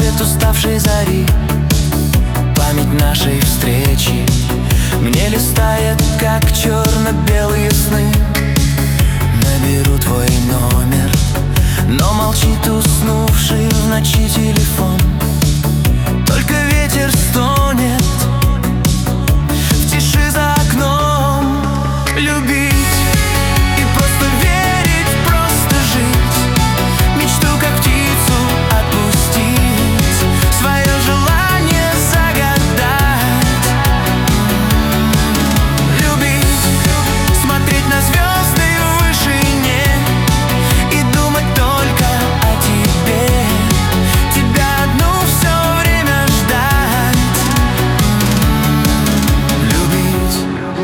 свет уставшей зари. Память нашей встречи мне листает, как черно-белые сны. Наберу твой номер, но молчит уснувший в ночи телефон. Только ветер стонет в тиши за окном. Любить и просто верить, просто жить, мечту как птицу отпустить, свое желание загадать. Любить, смотреть на звезды в вышине и думать только о тебе, тебя одну все время ждать. Любить.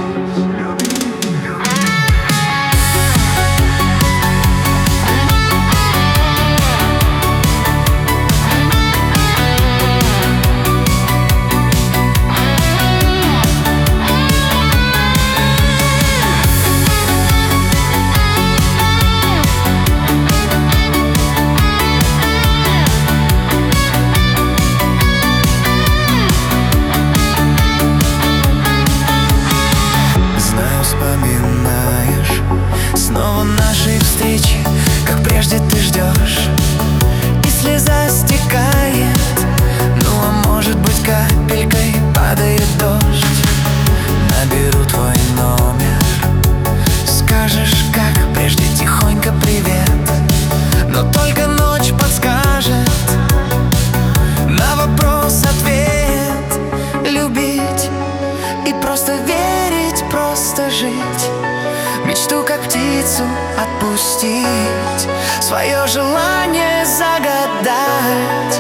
Вспоминаешь снова наши встречи, как прежде ты ждешь, и слеза стекает, ну а может быть капелькой падает дождь. Наберу твой номер, скажешь, как прежде, тихонько привет, но только ночь подскажет на вопрос ответ. Любить и просто верить, просто жить, мечту как птицу отпустить, свое желание загадать.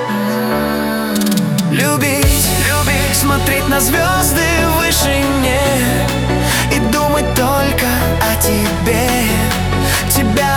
Любить, любить, смотреть на звезды в вышине и думать только о тебе, тебя